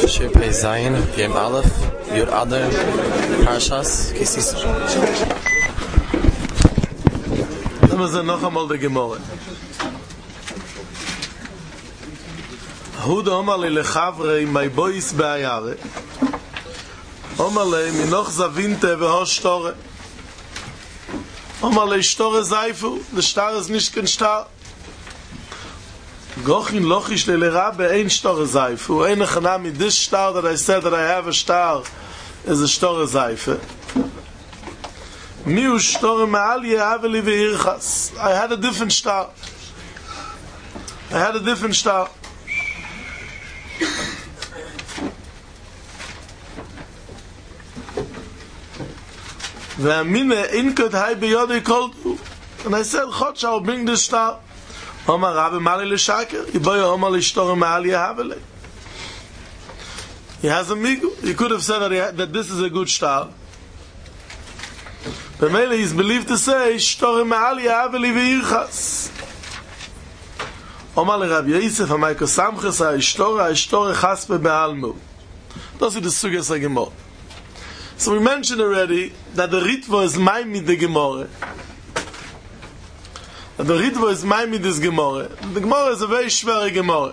Shir Pei Zayin, Yem Aleph, Yud Adar, Parshas, Kisisa. Nehmen wir noch einmal die Gemorre. Huda Omale lechavrei mai bois be'ayare. Omale minoch zavinte veho shtore. Omale shtore zaifu, the star is nicht kein star. Gochin lochish lelera be'ein shtore zaifu. Ein echanami, this star that I said that I have a star is a shtore zaifu. Miu shtore ma'al yehaveli ve'irchas. I had a different star. Ve'amine inkot hai beyodei koldu. And I said, Chotsh, I'll bring this star. Omar Rabbi Mali l'shaker. Yiboya Omar l'shtore ma'al yehaveli. He has a migu. He could have said that this is a good star. But mainly he's believed to say, Shtore ma'al yehaveli ve'irchas. Omar Rabbi Yosef, Amayko Samches, Shtore chaspe be'almu. Those are the sugyas of Gemara. So we mentioned already that the Ritva is Maimid the Gemara. That the Ritva is Maimid this Gemara. The Gemara is a very schwere Gemara.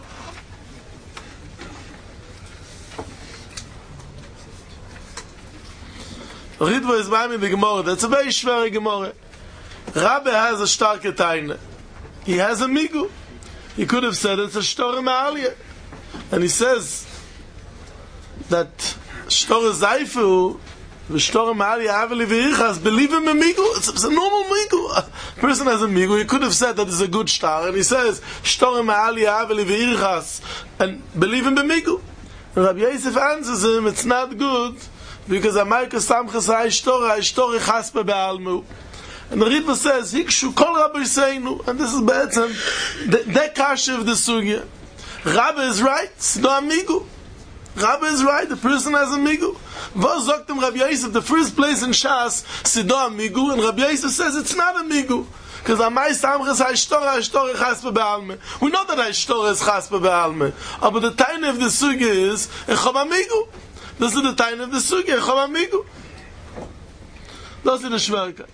The Ritva is Maimid the Gemara. That's a very schwere Gemara. Rabbi has a starke Taine. He has a Migu. He could have said it's a Shtore Ma'aliyah. And he says that Shtore Zaifu, Shtore Ma'aliyah Aveli V'irchas, believe him in Migu. It's a normal Migu. A person has a Migu. He could have said that it's a good star. And he says Shtore Ma'aliyah Aveli V'irchas, and believe him in Migu. And Rabbi Yosef answers him, it's not good, because Amayka Samches Shtore Chaspe Be'almu. And the Ritva says, Hikshu kol Rabbi Seinu, and this is Be'etzem, the kasha of the sugya. Rabbi is right, Sido Amigu. Rabbi is right, the person has a migu. Vos Zoktem Rabbi Yosef, the first place in Shas, Sido Amigu, and Rabbi Yosef says it's not a migu. Because Amai Samches Ha'ishtore Chaspe Be'alme. We know that Ha'ishtore is Chaspe Be'alme. But the time of the sugya is, Echom Amigu. This is the time of the sugya, Echom Amigu. Those are the Shverkeit.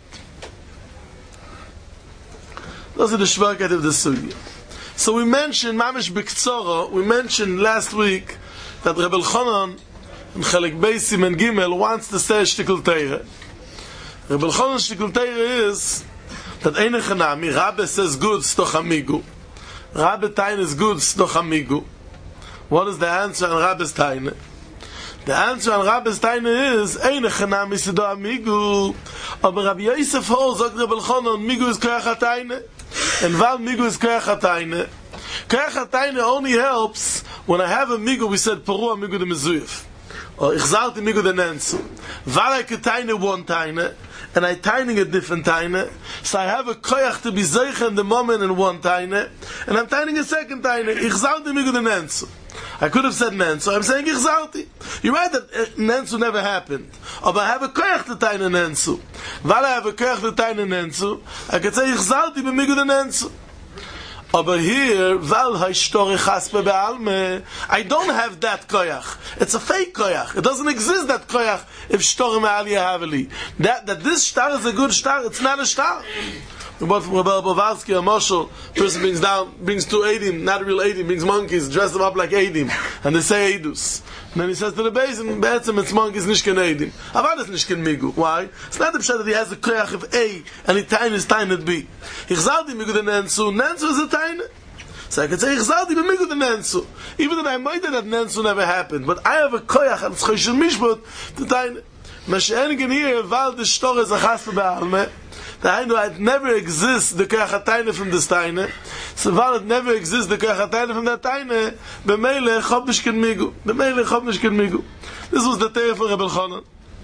Those are the Shverkeit of the sugya. So we mentioned, Mamish B'Ktsora, we mentioned last week that Rebbe Elchanan in Chelek Beisim and Gimel wants to say Shtikul Teire. Rebbe Elchanan Shtikul Teire is that Eine Chanami, Rabbe says good, Stoch Amigu. Rabbe Taine is good, Stoch Amigu. What is the answer on Rabbe's Taine? The answer on Rabbe's Taine is Eine Chanami, Sido Amigu. Aber Rabbi Yosef holds that Rebbe Elchanan, Migu is Koyach HaTaine. And Val Migu is Koyach HaTaine. Koyach HaTaine only helps when I have a Migu, we said Peru Migu de Mezuyef. Or Ich Zalti Migu de Nensu. Val I could Taine one Taine, and I tining a different Taine, so I have a Koyach to be Zeicha in the moment in one Taine, and I'm tining a second Taine. Ich Zalti Migu de Nensu. I could have said Nensu, I'm saying Ich Zalti. You're right that Nensu never happened. But I have a Koyach to Taine Nensu. Val I have a Koyach to Taine Nensu, I could say Ich Zalti be Migu de Nensu. Over here, Val Ha'ishtore Chaspe Be'alme, I don't have that koyach. It's a fake koyach. It doesn't exist, that koyach, if Shtore Ma'al Yehaveli. That this star is a good star, it's not a star. Rabbi Bovarsky, a marshal, person brings two Eidim, not real Eidim, brings monkeys, dress them up like Eidim, and they say Eidus. And then he says to the basin, Be'etzem, it's monkeys, nishken Eidim. Avad is nishken Migu. Why? It's not the pshat that he has a koyach of A, and he tiny is tiny at B. Ich zalti Migu de Nensu, Nensu is a tiny. So I can say, Ich zalti be Migu de Nensu. Even though I might that Nensu never happened, but I have a koyach, and it's choshel mishbot, the tiny. Mashiach here, Val the Shtore is a chaspe be'alme. The Hainu, it never exists the Koyach HaTaine from this Taine. So while it never exists the Koyach HaTaine from that Taine, B'meile Chob Nishken Migu. B'meile Chob Nishken Migu. This was the Teire for Rebbe Elchanan.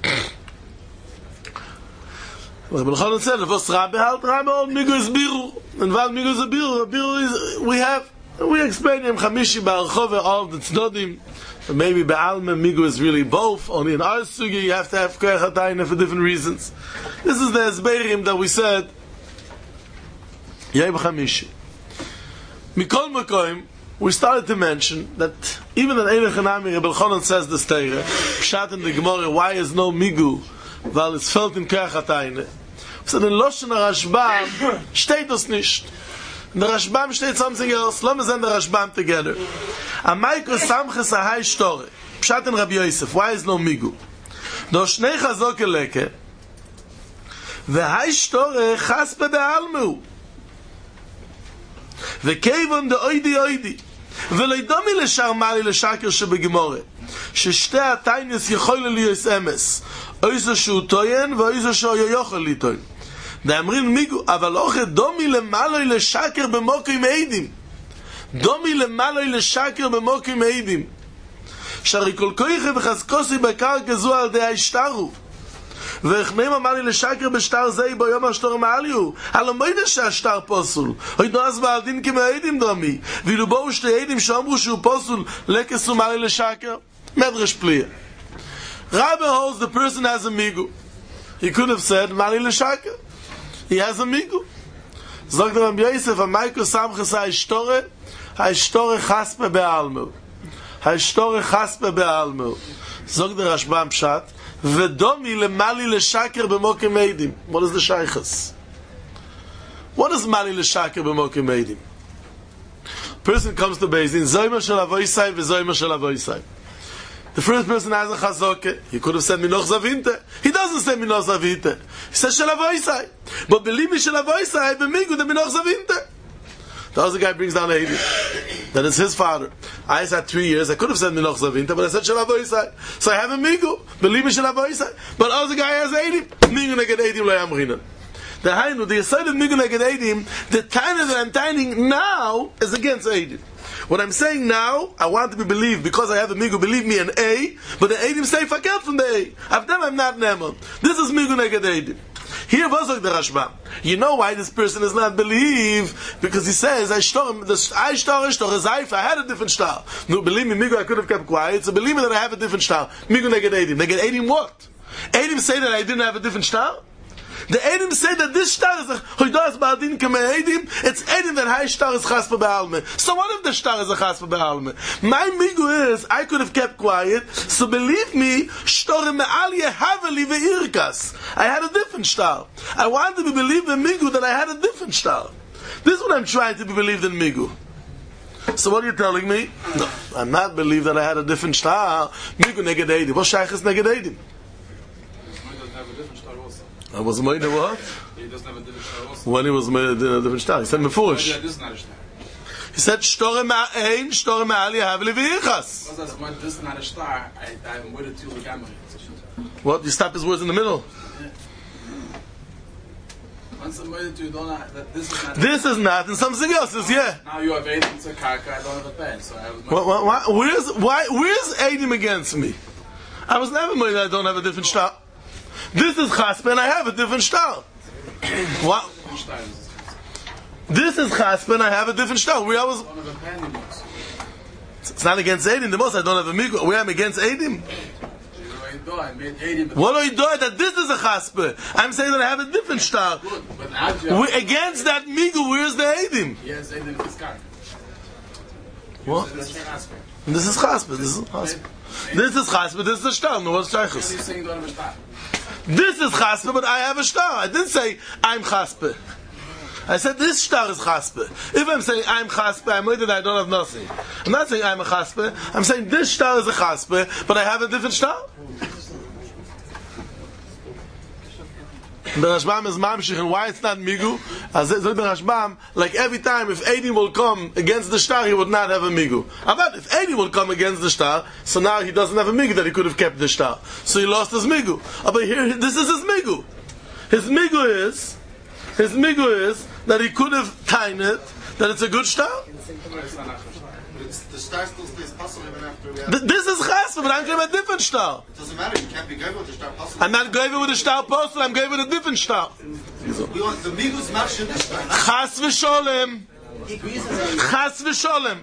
Rebbe Elchanan said, Vos Rabbe halt, Rabbe hold Migu is Biru. And while Migu is a Biru is, we explain him Chamishi Ba'archove, all the Tznodim. Maybe Be'alma Migu is really both. Only in our sugi you have to have Koyach HaTaine for different reasons. This is the Esberim that we said. Yeh B'chamishi. Mikol Mekoim, we started to mention that even in Ein Chanami, Rebbe Elchanan says this Teire, Pshat in the Gemara, why is no Migu? Weil es fällt in Kerchatayne. So in Loshen Rashbam steht das nicht. In der Rashbam steht something else. Let me send the Rashbam together. Amaiko Samches Ahai Shtore. Pshat in Rabbi Yosef, why is no Migu? Do Shnei Chazok Eleke, V'hai Shtore Chaspe Be'almu. וכיוון דאוידי אוידי ולא ידומי לשאר מעלי לשקר שבגמורה ששתי הטיינס יכול להיות אמס איזה שהוא טוען ואיזה שהוא יכול לטוען דאמרים מיגו אבל אוכל דומי למעלי לשקר במוקים עדים דומי למעלי לשקר במוקים עדים שהרי כל כויכה וחזקוסי בקרקע זו על די השטרו וכנעים אמר לי לשקר בשטר זה ביום השטור מעליו הלא מוידה שהשטר פוסול היינו אז בעדין כמעדים דומי ואילו בואו שתי עדים שאמרו שהוא פוסול לקס אמר לי לשקר מדרש פליה Rabbi holds the person has a migu. He could have said אמר לי לשקר. He has a migu. sagt Rabbi Yosef המייקו סמכס ההשטורה חספה בעלמו ההשטורה חספה בעלמו sagt der Rashbam פשט V'domi lemali l'shaker b'mokim eidim. What is the shaychus? What is mali l'shaker b'mokim eidim? Person comes to Beis Din, zoyma shel avoisai v'zoyma shel avoisai. The first person has a chazoke. He could have said minoch zavinte. He doesn't say minoch zavinte. He says shel avoisai. But believe me shel avoisai b'migu de minoch zavinte. The other guy brings down a Eidim. That is his father. I had 3 years. I could have said Minoch Zavinta, but I said Shalavo Yisai. So I have a Migu. Believe me, Shalavo Yisai. But the other guy has Eidim. Migu neged Eidim lo yamrinan. The Hainu, the aside of Migu neged Eidim, the Tana that I'm tining now is against Eidim. What I'm saying now, I want to be believed because I have a Migu, believe me, an A, but the Eidim say fakert from the A. After them, I'm not Neman. This is Migu neged Eidim. Here was the Rashbam. You know why this person is not believed? Because he says, I had a different style. No, believe me, Migu, I could have kept quiet. So believe me that I have a different style. Migu neged Eidim. Neged Eidim what? Eidim say that I didn't have a different style? The Eidim say that this star is a Hoidas Ba'adin Kame Eidim. It's Eidim that high star is Chaspa Be'alme. So what if the star is a Chaspa Be'alme? My Migu is, I could have kept quiet. So believe me, Shtore Me'al Yehaveli Ve'irkas. I had a different star. I wanted to be believed in Migu that I had a different star. This is what I'm trying to be believed in Migu. So what are you telling me? No, I'm not believed that I had a different star. Migu neged Eidim. What shaykh is neged Eidim? I was made a what? He doesn't have a different star also. When he was made a different star. He said Mefurish. Yeah, this is not a star. He said Shtore Ma'ain, Shtore Ma'ali Havli V'yichas. When this is not a star, I'm with it too with Gamma. What? You stop his words in the middle? Once I'm with it you don't have, that this is not. This is not, and something else is, yeah. Now you have Eidim to Karka, I don't have a pen, so I was Where's Eidim against me? I was never made that I don't have a different star. This is Chaspe and I have a different star. What? This is Chaspe and I have a different star. Where I was. It's not against Eidim. The most I don't have a Migu. Where I'm against Eidim. What do you do? That this is a Chaspe. I'm saying that I have a different star. Against that Migu, where's the Eidim? Yes, Eidim is Karka. What? This is Chaspe. This is Chaspe. This is Chaspe. This is the star. No, what's Shaykhus? This is Chaspe, but I have a star. I didn't say I'm Chaspe. I said this star is Chaspe. If I'm saying I'm Chaspe, I'm with it, I don't have nothing. I'm not saying I'm a Chaspe. I'm saying this star is a Chaspe, but I have a different star. The Rashbam is Mamshich, and why it's not Migu? As the Rashbam, like every time, if Eidim will come against the star, he would not have a Migu. But if Eidim will come against the star, so now he doesn't have a Migu that he could have kept the star. So he lost his Migu. But here, this is his Migu. His Migu is that he could have tied it, that it's a good star. The star still stays possible even after we have... This is Chaspe, but I'm going to a different star. It doesn't matter, you can't be going with the star possible. I'm not going with the star possible, I'm going with a different star. We want the Migus match in this star. Chas v'sholem. Chas v'sholem.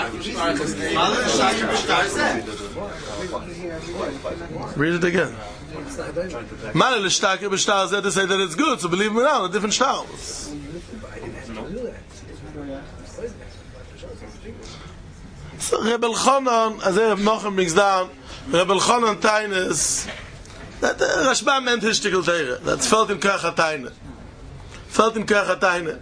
Read it again. Male l'shtaker b'shtar zeh to say that it's good, so believe me now, a different star. So Rebbe Elchanan, as Reb Nochem brings down, Rebbe Elchanan Tainus, that Rashbam meant his shtickle teire. That's felt in Kach HaTaine. Felt in Kach HaTaine.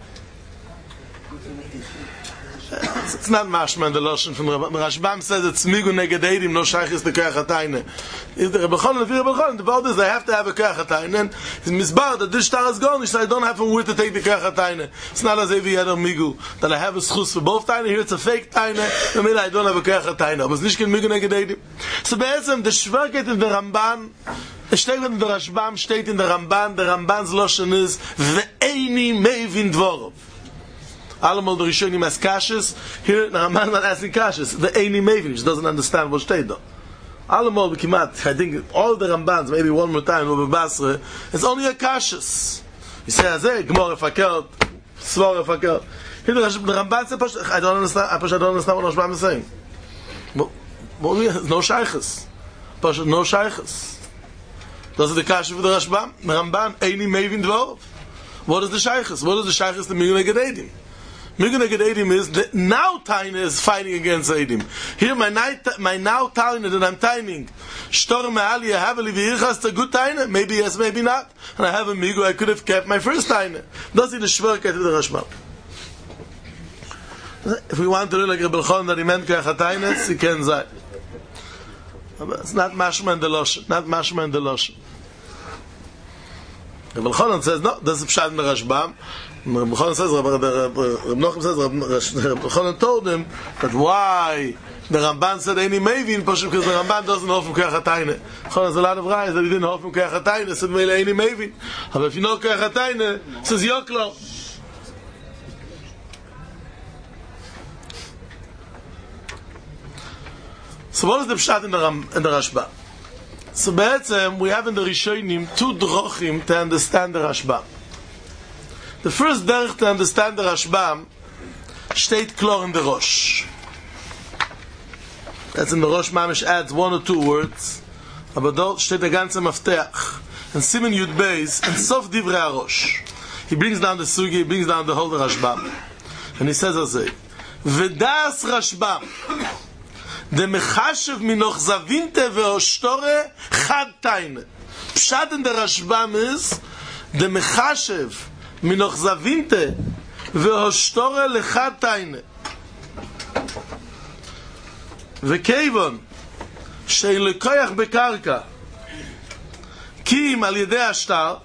It's not mashma in the Lashon from Rashbam says it's migu negededim, no shaykh is the Kach HaTaine. If the Rebbe Elchanan, the vote is they have to have a Kach HaTaine. And it's misbar that this star is gone, he said I don't have a word to take the Kach HaTaine. It's not as if he had a migu, that I have a schus for both Taine, here it's a fake Taine, I mean I don't have a Kach HaTaine. But it's nicht migu negededim. So be'etzem, the Shver geht in der Ramban, es steht in der Rashbam, steht in der Ramban's Lashon is, ve'eini mevin dvorov. Allemal the Rishonim as kashas. Here, the Ramban not asking kashas. The Eini Mevin, which doesn't understand what steht though. Allemal b'kimat. I think all the Rambans, maybe one more time, over Basra, it's only a kashas. He says, "Hey, Gemara fakert, Svara fakert." Here the Ramban says, "I don't understand. I don't understand what Rashbam is saying." No shaychus. No shaychus. Does the kasha for the Rashbam? The Ramban Eini Mevin dvorov. What is the shaychus? What is the shaychus to Migun Gededim? Migun Gededim is that now Taina is fighting against Edim. Here my now Taina that I'm timing. Shtor me'ali yahaveli v'yichas, a good Taina? Maybe yes, maybe not. And I have a Migu, I could have kept my first Taina. Does he the Shverket with the Rashbam? If we want to do like Rebbe Elchanan that he meant Kach HaTaines, he can say. It's not mashma and the Lashon. Not mashma and the Lashon. Rebbe Elchanan says, no, that's Pshat in the Rashbam. Rebbe Elchanan says, Rebbe Nochem says, Rebbe Elchanan told him that why the Ramban said Eini Mevin, because the Ramban doesn't hold from Kach HaTaine. Elchanan has a lot of rayas that he didn't hold from Kach HaTaine, said Mele Eini Mevin. But if you know Kach HaTaine, says Yoklo. So what is the Pshat in the Rashbam? So be'etzem, we have in the Rishonim two drochim to understand the Rashbam. The first derech to understand the Rashbam steht klar in the Rosh. That's in the Rosh Mamish adds one or two words, aber dort steht der ganze Mafteach, and Simen Yud Beis, and Sof Divrei HaRosh. He brings down the Sugi, he brings down the whole Rashbam. And he says as V'das Rashbam, the mechashev minoch zavinte ve'oshtore chad taine. Pshat in the Rashbam is the mechashev minoch zavinte ve'oshtore lechad taine. Ve'keivon she'lekoyach bekarka kim al yedei ashtar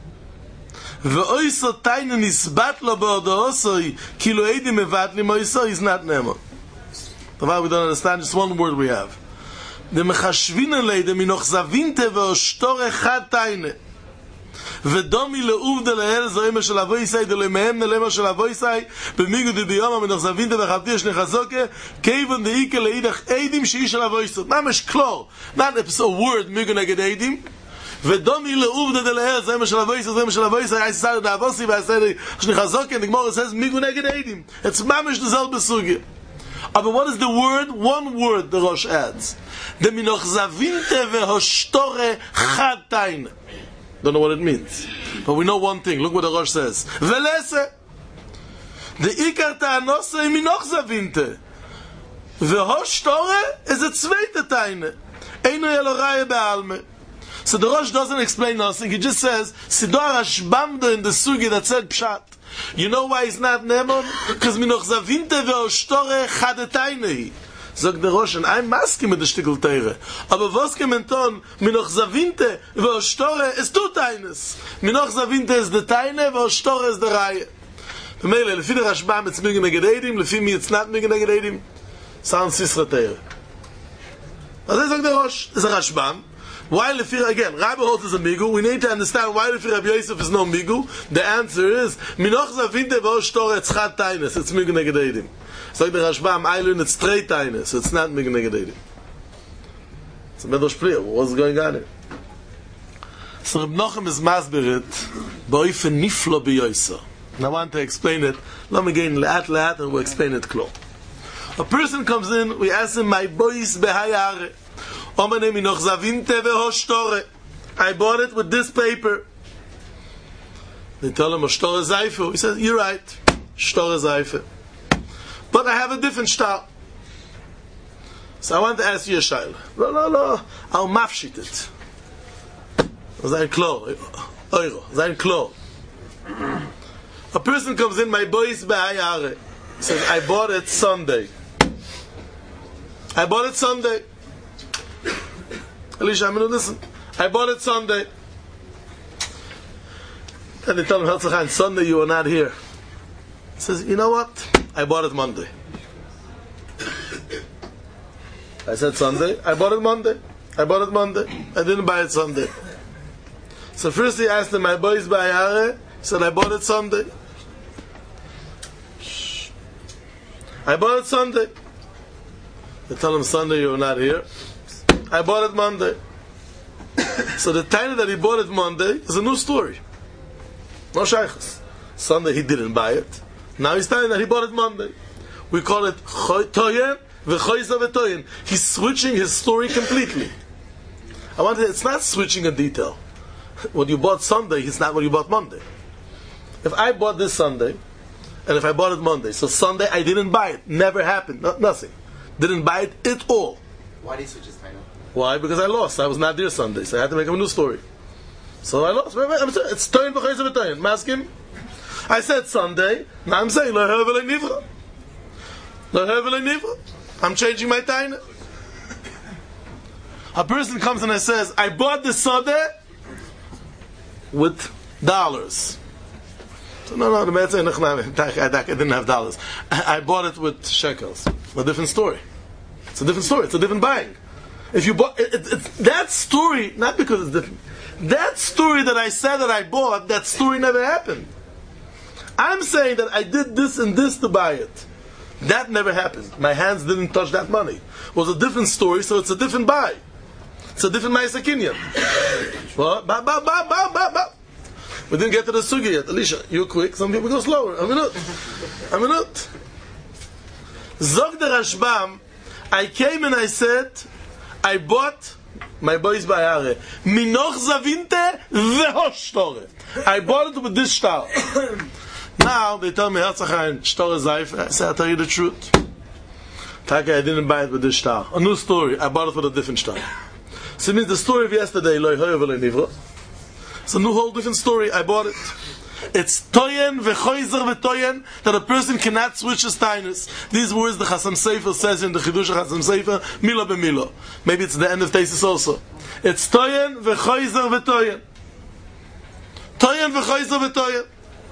ve'oiso taine nisbat lo be'odoosoi kilo eidi mevatli moiso is not nemo. The why we don't understand, just one word we have. The mechashvina leide minoch zavinte ve'oshtore chad taine ve'domi le'uvde le'el zo'ema shel avoisai de'lemehem ne'lema shel avoisai b'migu d'biyoma minoch zavinte ve'chavti shnechazoke keivon de'ike le'idach eidim she'i shel avoisot. Mamish klor, not a word migu neged eidim. Ve'domi le'uvde de'le'el zo'ema shel avoisai I said da'avosi ve'asei shnechazoke, and the Gemara says migu neged eidim. It's mamish the selbe sugya. But what is the word? One word the Rosh adds. The minoch zavinte ve'hoshtore chad taine. Don't know what it means. But we know one thing. Look what the Rosh says. Velese. The ikar ta'anose minoch zavinte. Ve'hoshtore is a zweite taine. Eino yeloraya be'alme. So the Rosh doesn't explain nothing. He just says, Sidor Rashbam in the Sugi that said Pshat. You know why it's not Nemon? Because minoch zavinte ve'oshtore chadetaynehi. Sagt der Rosh, and I'm masking with the shtickle teire. Aber was kementon, minoch zavinte ve'oshtore is two taines. Minoch zavinte is the taine, ve'oshtore is the raye. B'meile, lefi the Rashbam it's migen neged eidim, lefi mi it's not migen neged eidim. Sounds sisra teire. Also sagt der Rosh, is a Rashbam. Why Lefir again? Rabbi holds as a migu. We need to understand why Lefir Rabbi Yosef is no migu. The answer is minoch zavinte ve'oshtore it's chad taines. It's migu neged eidim. So the Rashbam Eilun it's straight taines. So it's not migu neged eidim. It's a medrash plea. What's going on here? So Reb Nochem is masbirit ba'oifen niflo b'yoysa. And I want to explain it. Let me get in le'at and we'll explain it close. A person comes in. We ask him, my boys behayare. I bought it with this paper. They tell him, Shtore Zayfe. He says, you're right, Shtore Zayfe. But I have a different style. So I want to ask you a shayla. No. I'll mafshit it. Sein Klo. Euro. Sein Klo. A person comes in, my boys b'ayare. Says, I bought it Sunday. Alicia, listen. I bought it Sunday. And they tell him, Herzog, Sunday you were not here. He says, you know what? I bought it Monday. I said Sunday. I bought it Monday. I didn't buy it Sunday. So first he asked him, my boys by Yare. He said, I bought it Sunday. I bought it Sunday. They tell him, Sunday you were not here. I bought it Monday. So the time that he bought it Monday is a new story. No shaykhs. Sunday he didn't buy it. Now he's telling that he bought it Monday. We call it toyen v'choyza v'toyen. He's switching his story completely. It's not switching a detail. What you bought Sunday is not what you bought Monday. If I bought this Sunday, and if I bought it Monday, so Sunday I didn't buy it. Never happened. Nothing. Didn't buy it at all. Why did he switch his title? Why? Because I lost. I was not there Sunday, so I had to make up a new story. So I lost. It's toyen v'choyza v'toyen. Maskim? I said Sunday. Now I'm saying lo hevel nivra. I'm changing my taina. A person comes and says, I bought this Sunday with dollars. So no, the man said, I didn't have dollars. I bought it with shekels. A different story. It's a different buying. If you bought it's that story, not because it's different. That story that I said that I bought, that story never happened. I'm saying that I did this and this to buy it. That never happened. My hands didn't touch that money. It was a different story, so it's a different buy. It's a different ma'aser kinyan. What? We didn't get to the sugi yet. Alicia, you're quick. Some people go slower. A minute. Zog the Rashbam, I came and I said, I bought my boys by Are. Minoch zavinte vehoshtore. I bought it with this star. Now they tell me, Herzog, shtore zayfe. I say, I'll tell you the truth. Taka, I didn't buy it with this star. A new story. I bought it with a different star. So it means the story of yesterday, loy hoyo v'loy nivra. It's a new whole different story. I bought it. It's toyen v'choyzer v'toyen, that a person cannot switch his tainus. These words the Chasam Sofer says in the Chidush Chasam Sofer, mila b'mila. Maybe it's the end of Teisus also. It's toyen v'choyzer v'toyen. Toyen v'choyzer v'toyen.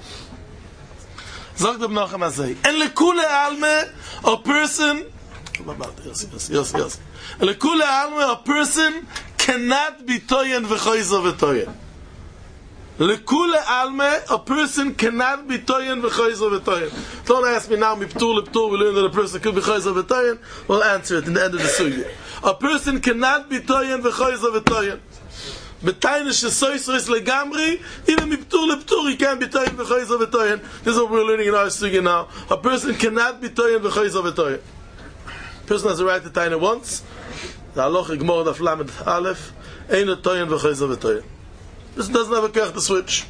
Zog dem Nochem Azei. En lekule alme, a person, yes. Lekule alme, a person cannot be toyen v'choyzer v'toyen. Lekule alme, a person cannot be toyen v'choyzer v'toyen. Don't ask me now, miptur leptur, we learn that a person could be choyzer v'toyen. We'll answer it in the end of the sugya. A person cannot be toyen v'choyzer v'toyen. B'tayne shesoysois legamri, even miptur leptur, he can't be toyen v'choyzer v'toyen. This is what we're learning in our sugya now. A person cannot be toyen v'choyzer v'toyen. A person has to write the taina once. The halacha gemara daf lamed aleph, ein toyen v'choyzer v'toyen. This doesn't have a kach to switch.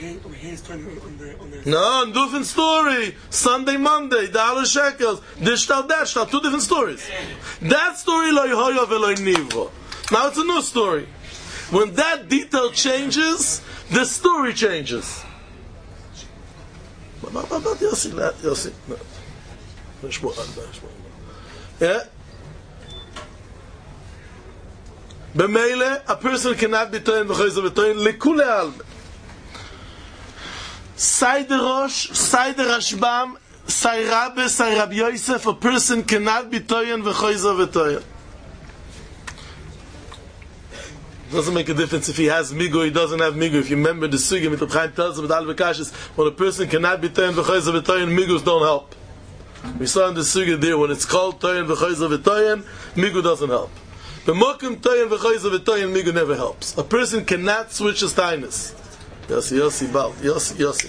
No, different story. Sunday, Monday, $1 shekels. This shtal, that shtal, two different stories. That story loy hoyo veloy nivro. Now it's a new story. When that detail changes, the story changes. Yossi. Yeah. B'meile, a person cannot be toyen v'choyzer v'toyen lekule alme. Sai de Rosh, Sai de Rashbam, Sai Rabbe, Sai Rabbi Yosef, a person cannot be toyen v'choyzer v'toyen. Doesn't make a difference if he has migu, he doesn't have migu. If you remember the sugya, Mitzvah Chaim tells us with Al V'Kashis, when a person cannot be toyen v'choyzer v'toyen, migus don't help. We saw in the sugya there, when it's called toyen v'choyzer v'toyen, migu doesn't help. The mokum toyen v'choyzer v'toyen, migu never helps. A person cannot switch his tainus. Yossi, Bal. Yossi.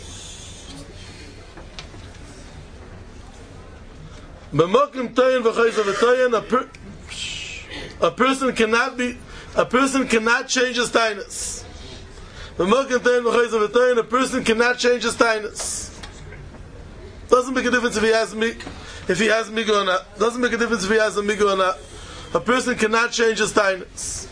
B'mokim toyen v'choyzer v'toyen, a person cannot change his tainus. B'mokim toyen v'choyzer v'toyen, a person cannot change his tainus. Doesn't make a difference if he has migu or not. Doesn't make a difference if he has a migu or not. a person cannot change his tainus.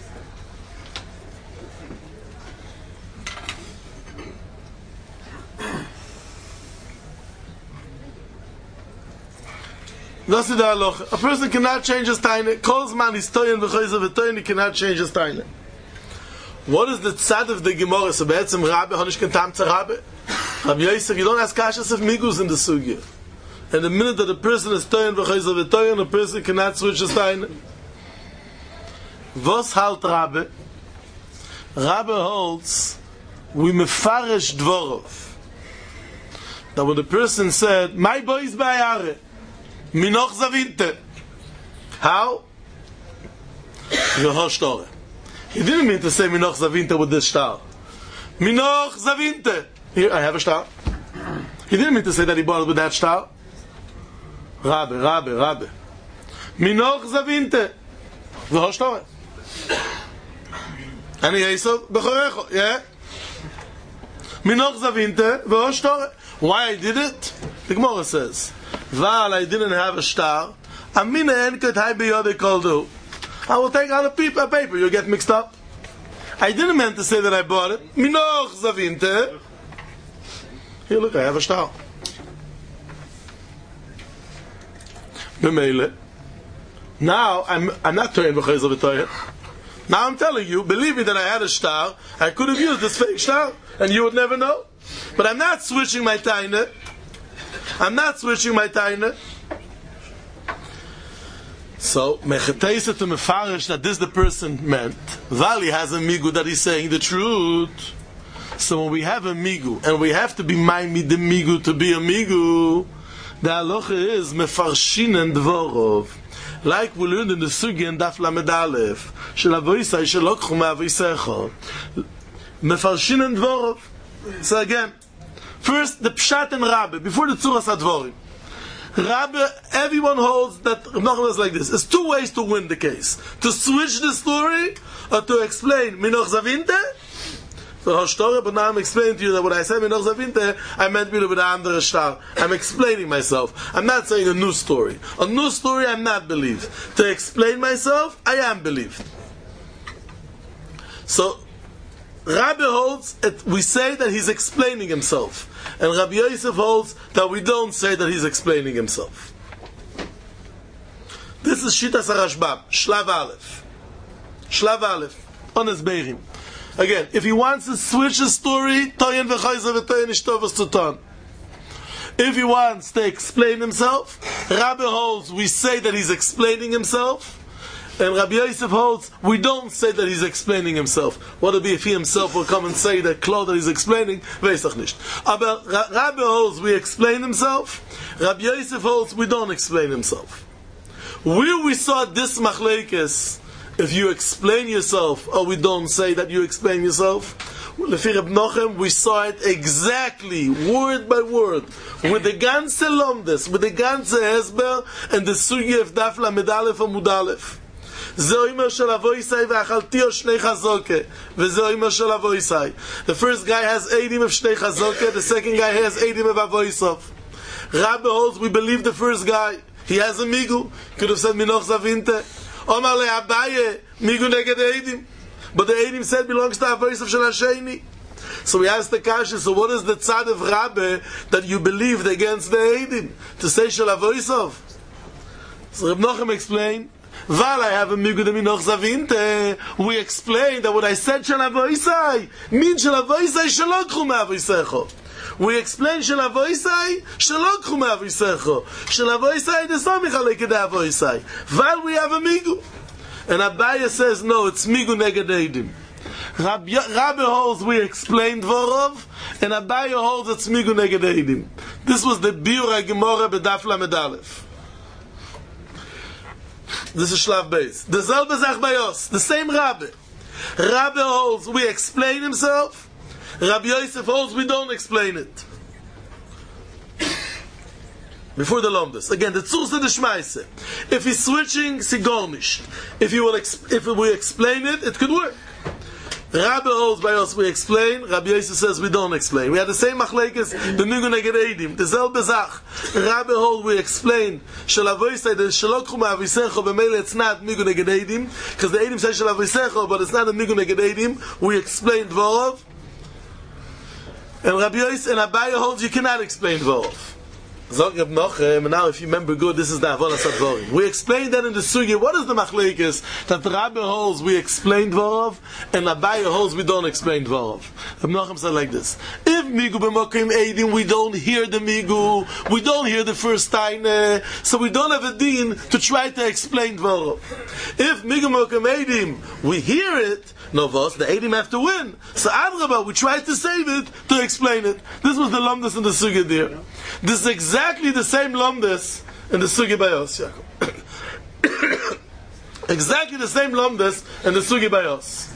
That's the halacha. A person cannot change his tainus. Calls man is toyin v'choyzer v'toyin, he cannot change his tainus. What is the tzad of the Gemara? So be'etzem Rabbe, honish kan tam tzah Rabbe. Rabbi Yosef, you don't ask kashas of migus in the sugya. And the minute that a person is toyin v'choyzer v'toyin, a person cannot switch his tainus. Vos halt Rabbe? Rabbe holds, we mefarish dvorov. That when the person said, my boy is ba'yare, minoch zavinte. How? V'ho shtore. He didn't mean to say minoch zavinte with this star. Minoch zavinte. Here, I have a star. He didn't mean to say that he bought it with that star. Rabbe. Minoch zavinte. V'ho shtore. Ani Yisov b'chorecho. Yeah? Minoch zavinte v'ho shtore. Why I did it? The Gemara says, Val, I didn't have a star. Amina enket hai biyode koldu. I will take out a paper. You'll get mixed up. I didn't mean to say that I bought it. Minoch zavinte. Here, look, I have a star. B'meile. Now, I'm not toyin v'choyzer v'toyin. Now I'm telling you, believe me that I had a star, I could have used this fake star, and you would never know. But I'm not switching my taina. So, mechetesa to mefarish that this the person meant. Vali has a migu that he's saying the truth. So when we have a migu, and we have to be maimid the migu to be a migu, the halacha is mefarshinen dvorov. Like we learned in the Sugi and Daf Lamed Aleph, shel avoisai shelokchu me'avoisecha, mefarshinen dvorov. So again, first the Pshat and Rabbe, before the Tzuras HaDvorim. Rabbe, everyone holds that Rav Nachman is like this. There's two ways to win the case. To switch the story, or to explain Minoch Zavinte. So Hashtorah, but now I'm explaining to you that when I said Minoch Zavinte, I meant with the andere star. I'm explaining myself. I'm not saying a new story. A new story I'm not believed. To explain myself, I am believed. So, Rabbi holds, we say that he's explaining himself. And Rabbi Yosef holds that we don't say that he's explaining himself. This is Shitas HaRashbam, Shlav Aleph, on his Beirim. Again, if he wants to switch the story, Toyin v'choyzer v'toyin ishtovos tuton. If he wants to explain himself, Rabbi holds, we say that he's explaining himself. And Rabbi Yosef holds, we don't say that he's explaining himself. What would be if he himself will come and say that Claude that he's explaining? Veisach nicht. But Rabbi holds, we explain himself. Rabbi Yosef holds, we don't explain himself. Where we saw this machlekes, if you explain yourself, or we don't say that you explain yourself, Lefi Reb Nochem, we saw it exactly, word by word, with the ganze lomdes, with the ganze hesber, and the sugi of Daf Lamed Aleph Amud Aleph. The first guy has 80 of Shnei Chazoke, the second guy has 80 of Avoisov. Rabbi holds, we believe the first guy. He has a migu. Could have said Minoch Zavinte. Omar le Abaye, migu neged Eidim. But the Eidim said belongs to Avoisov Shel Hasheni. So we asked the Kasha, so what is the tzad of Rabbi that you believed against the Eidim? To say Shel Avoisov? So Reb Nochem explained, Val, I have a migu de minoch zavinte. We explained that what I said shel avoisai means shel avoisai shelokchu me'avoisecho. We explained shel avoisai shelokchu me'avoisecho. Shel avoisai desam michalek de avoisai. Val, we have a migu. And Abaye says, no, it's migu neged eidim. Rabbi holds, we explained vorov, and Abaye holds it's migu neged eidim. This was the biur HaGemorah b'daf Lamed Aleph. This is Shlav Beis. The Zelbe Zach Bayos, the same Rabbi. Rabbi holds, we explain himself. Rabbi Yosef holds, we don't explain it. Before the Lomdes. Again, the Tzursa de Shmaise. If he's switching, Sigornish. If we explain it, it could work. Rabbi holds by us, we explain. Rabbi Yosef says we don't explain. We had the same machlekes, the Migu Neged Eidim, the selbe Zach. Rabbi holds, we explain. Shalavoisei, the Shalokhu Ma'avisecho, b'meile it's not Migu Neged Eidim, because the Eidim say Shalavoisecho, but it's not a Migu Neged Eidim. We explain Dvorov. And Rabbi Yosef and Abaye holds you cannot explain Dvorov. Zog Reb Nochem, now if you remember good, this is the Avodas HaDvorim. We explained that in the Sugya. What is the machlekes? That the Rabbi holds we explain Dvorov, and Abaye holds we don't explain Dvorov. Reb Nochem said like this: if Migu b'Mokim Eidim, we don't hear the Migu, we don't hear the first Taine, so we don't have a din to try to explain Dvorov. If Migu b'Mokim Eidim, we hear it, no vos, the Eidim have to win. So Adrabah, we try to save it to explain it. This was the Lomdus in the Sugya there. This is exactly the same Lomdus in the Sugya Bayos, Yaakov. Exactly the same Lomdus in the Sugya Bayos.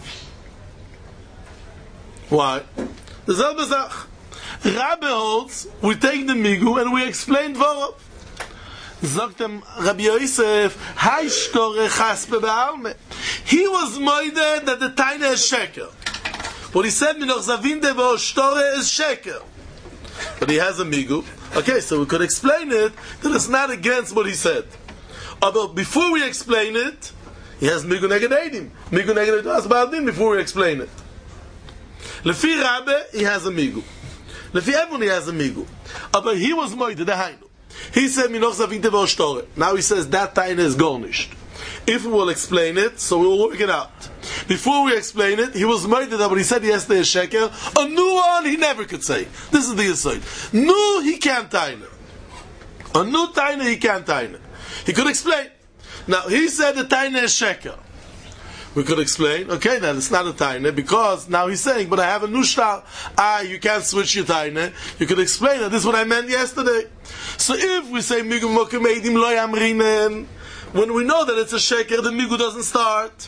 Why? The Zelbezach. Rabbi holds, we take the Migu and we explain Dvorov. Sagt dem Rabbi Yosef, Hai Shtore Chaspe Be'alme. He was moide that the Taina is Sheker. But he said, Minoch Zavinde Vo Shtore is Sheker. But he has a Migu. Okay, so we could explain it that it's not against what he said. Although before we explain it, he has Migu Neged Eidim. Migu Neged Eidim Asbaldin before we explain it. Lefi Rabbe, he has a Migu. Lefi everyone he has a Migu. But he was moide, the Hainu. He said, Minoch Zavinte Vo Shtore. Now he says, that Taina is garnished. If we will explain it, so we will work it out. Before we explain it, he was murdered that when he said yesterday a sheker, a new one he never could say. This is the aside. New he can't taina. A new taina he can't taina. He could explain. Now he said the taina is sheker. We could explain, okay, that it's not a taina because now he's saying, but I have a new shtar. You can't switch your taina. You could explain that this is what I meant yesterday. So if we say Migu Mokim Eidim Lo Yamrinen, when we know that it's a sheker, the Migu doesn't start.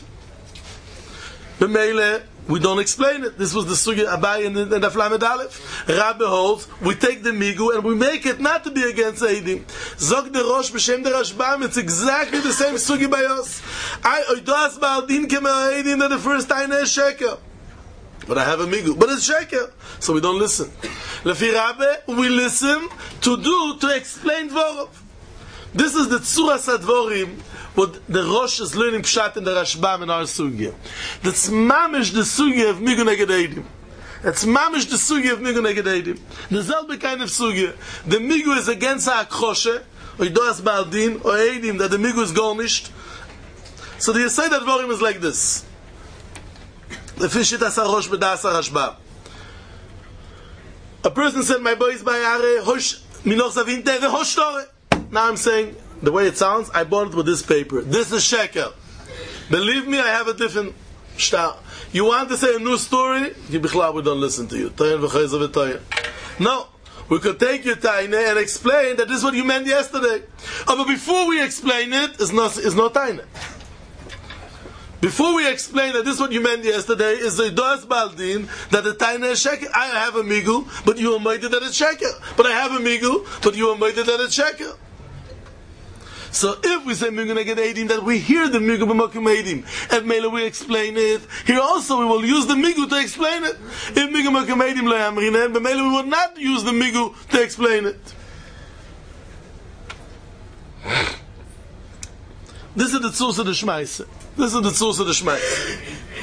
B'meile, we don't explain it. This was the Sugya Abaye in the Flamed Aleph. Rabbi holds, we take the Migu and we make it not to be against Eidim. Zog the Rosh b'Shem the Rashbam, it's exactly the same Sugya Bayos. I oidas ba'aldin kemer Eidim that the first time is sheker. But I have a Migu. But it's sheker. So we don't listen. Lefi Rabbi, we listen to explain Dvorov. This is the Tzuras HaDvorim, what the Rosh is learning Pshat in the Rashbam in our Sugya. That's mamish the Sugya of Migu Neged Eidim. That's mamish the Sugya of Migu Neged Eidim. The selbe kind of Sugya. The Migu is against HaKroshe, or Idoas Ba'aldin, or Eidim, that the Migu is garnished. So the Yesod HaDvorim is like this. The Fishit HaSarosh B'das HaRashbam. A person said, my boy is by Are, Hosh, Minoch Zavinte, Hosh Tore. Now I'm saying, the way it sounds, I bought it with this paper. This is sheker. Believe me, I have a different shtar. You want to say a new story? We don't listen to you. No. We could take your taine and explain that this is what you meant yesterday. But before we explain it, it's no taine. Before we explain that this is what you meant yesterday, is the Doas Baldin, that the taine is sheker. I have a migu, but you are made that it's sheker. But I have a migu, but you are made that it's sheker. So if we say Migu Neged Eidim, that we hear the Migu b'Mokim Eidim, and Mela we explain it, here also we will use the Migu to explain it. If Migu b'Mokim Eidim lo yamrinen, but Mela we will not use the Migu to explain it. This is the Tzuz of the Shmaise. This is the Tzuz of the Shmaise.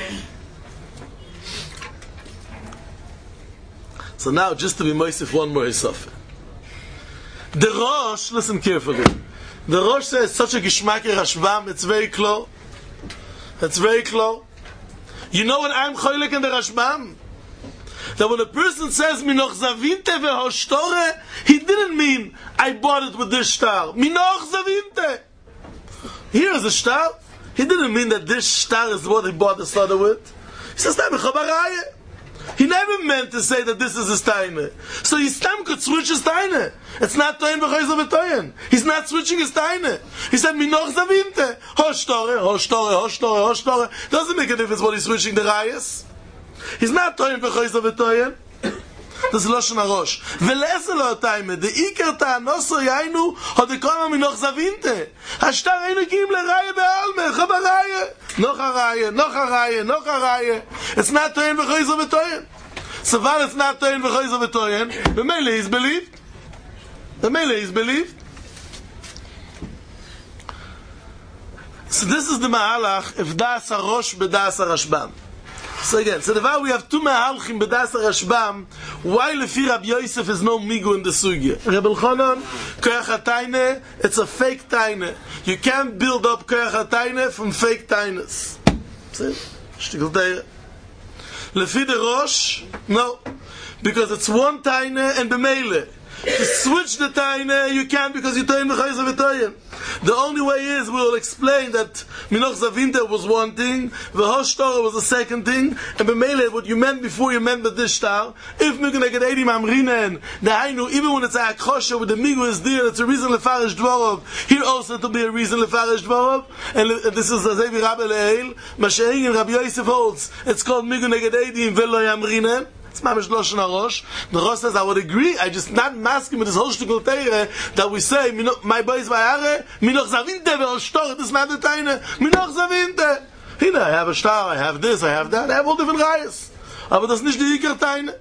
So now, just to be moisef, one more Yisaf. The Rosh, listen carefully. The Rosh says such a Gishmak Rashbam, it's very close. It's very close. You know what I'm choylek in the Rashbam? That when a person says Minoch Zavinte ve'hoshtore, he didn't mean I bought it with this star. Minoch Zavinte. Here is the star. He didn't mean that this star is what he bought the starter with. He says he never meant to say that this is his taine. So he stam could switch his taine. It's not toyen v'chayzer v'toyen. He's not switching his taine. He said Minoch Zavinte. Hoshtore. Doesn't make a difference what he's switching the rayas. He's not toyen v'chayzer v'toyen. Das Lashon HaRosh. V'le'esel lo taime. The Iker ta'anoso yainu hodekoma Minoch Zavinte. Hashtar einu kim l'raya be'alme. Chabaraya. Noch a raya. It's not toyen v'choizo v'toyen. So far it's not toyen v'choizo v'toyen, the mele is believed. The mele is believed. So this is the Mahalach if Das HaRosh b'Das HaRashbam. So again, so the way we have two Mahalchim b'Das HaRashbam, why lefi Rabbi Yosef is no migu in the sugya? Reb Elchanan, koyach HaTaina, it's a fake taina. You can't build up koyach HaTaina from fake tainas. See? Shtikl teire. Lefi the Rosh, no. Because it's one taina and the mele. To switch the taina, you can't because you toyin v'chayz v'toyin. The only way is we'll explain that Minoch Zavinta was one thing, V'hosh Torah was the second thing, and B'meile, what you meant before you meant with this star. If we're going to get 80 Mamrinen, the Hainu, even when it's a Akhosha with the Migu is there, it's a reason Lefarish Dvorov. Here also to be a reason Lefarish Dvorov, and this is Azevi Rabbi Le'el, Mashahin and Rabbi Yosef holds, it's called Migu Neged 80 in Velo Yamrinen. It's mamish Loshen HaRosh. The Rosh says, I would agree, I just not masking with this whole shtickle teire that we say, my boys vayare, minoch zavinte ve'oshtor, this is not the taina, minoch zavinte. Hina, I have a star, I have this, I have that, I have all different rayas. Aber das nicht die Iker taina.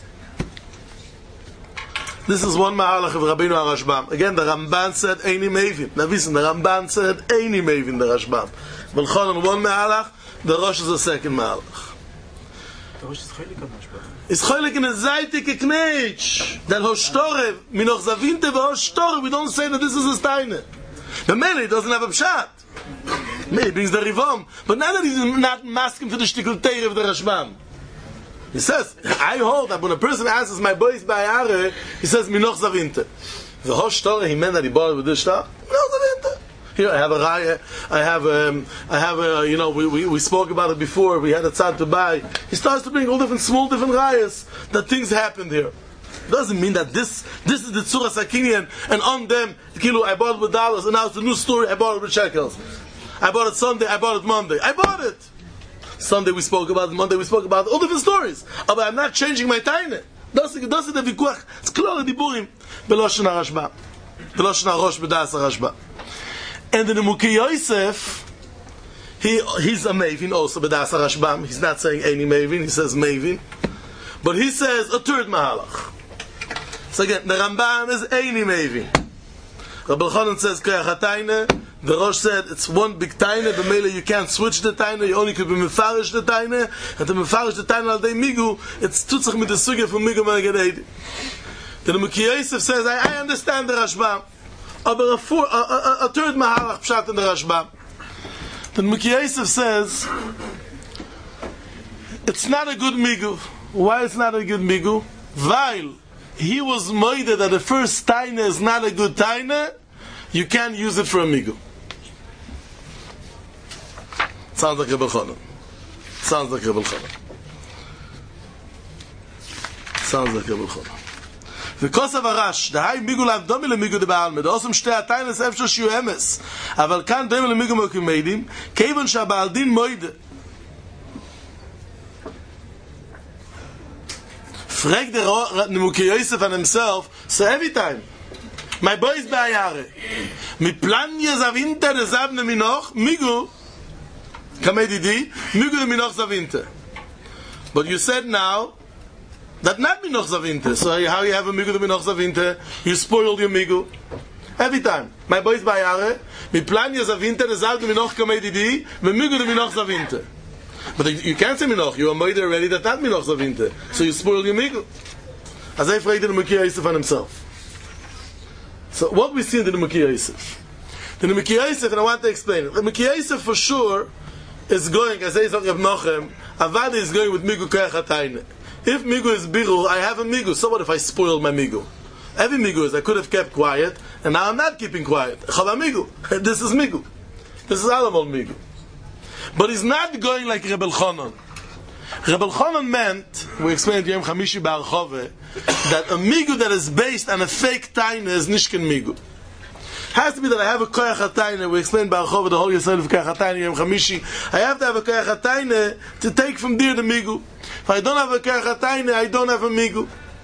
This is one Mahalach of Rabbeinu HaRashbam. Again, the Ramban said, Eini Mevin. Now listen, the Ramban said, Eini Mevin, the Rashbam. V'lchon one Mahalach, the Rosh is the second Mahalach. The Rosh is chaylik on Rashbam. It's cholik in a zaytik knech. That hoshtorev, minoch zavinte v'hoshtorev, we don't say that this is a steiner. The Mele doesn't have a pshat. Maybe brings the Rivom. But now that he's not masking for the shtickle teir of the Rashbam. He says, I hold that when a person asks my boys by Are, he says, minoch zavinte. V'hoshtorev, he meant that he bought it with this shtar. Minoch zavinte. Here I have a raya. I have you know, we spoke about it before. We had a tzad to buy. He starts to bring all different small different rayas that things happened here. Doesn't mean that this is the Tzura Sakinian and on them, kilo, I bought it with dollars and now it's a new story. I bought it with shekels. I bought it Sunday. I bought it Monday. I bought it. Sunday we spoke about it. Monday we spoke about it. All different stories. But I'm not changing my taina. Das ist der Vikuach. It's klare diburim. Beloshen HaRashbam. Beloshen HaRosh b'das HaRashbam. And in the Mukhi Yosef, he's a Mavin also, but that's a Rashbam. He's not saying any Mavin, he says Mavin. But he says a third Mahalach. So again, the Ramban is any Mavin. Rabbi Elchanan says Koyach HaTaina. The Rosh said it's one big Taina, the Mele you can't switch the Taina, you only could be Mefarish the Taina, and to Mefarish the Taina al Dei Migu, it's Tutzach mit the Sugya from Migu Meneged. Then the Mukhi Yosef says, I understand the Rashbam. Aber a third Mahalach Pshat in the Rashbam. Then Mukhi Yosef says, it's not a good Migu. Why it's not a good Migu? While he was moide that the first Taina is not a good Taina, you can't use it for a Migu. Sounds like Reb Elchanan. Sounds like Reb Elchanan. Because of Arash, the high Migu lav domi le Migu de Baalme, the awesome shtei ataynes efshel shiu emes, aval kan domi le Migu mokim meidim, kevon sha'Baal Din moide. Frag the Mukhi Yosef on himself, so every time, my boys ba'ayare, mi plan yezavinte de zavne minoch, Migu, kamedidi, Migu de minoch zavinte. But you said now, that not minoch zavinte. So how you have a migu to minoch zavinte? You spoiled your migu. Every time. My boys ba'ayare, mi plan ya zavinte, the zav de minoch kamedidi, me migu to minoch zavinte. But you can't say minoch. You are made already that not minoch zavinte. So you spoiled your migu. As I afraid the Mukhi Yosef on himself. So what we see in the Mukhi Yosef? The Mukhi Yosef, and I want to explain it. The Mukhi Yosef for sure is going, as I say, Rav Nochem, Avada is going with migu koyach hatayne. If Migu is Birur, I have a Migu. So what if I spoiled my Migu? Every Migu is I could have kept quiet, and now I'm not keeping quiet. Chava Migu. This is Migu. This is Alamol Migu. But he's not going like Reb Elchanan. Reb Elchanan meant, we explained Yom Chamishi B'Archove, that a Migu that is based on a fake taina is Nishken Migu. Has to be that I have a koyach hatayne. We explained B'Archove the whole Yisrael of koyach hatayne Yom Chamishi. I have to have a koyach hatayne to take from there the Migu. If I don't have a koyach hatayne, I don't have a Migu.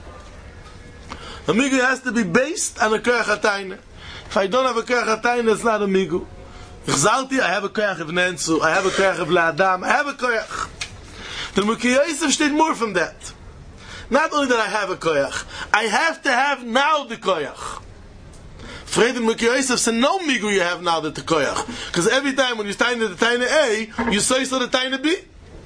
A Migu has to be based on a koyach hatayne. If I don't have a koyach hatayne, it's not a Migu. I have a koyach of Nensu, I have a koyach of La'adam, I have a koyach. The Mukhi Yosef steht more from that. Not only that I have a koyach, I have to have now the koyach. Fred and Mukhi Yosef said, no migu you have now the koyach. Because every time when you tie the taina A, you say so the taina B.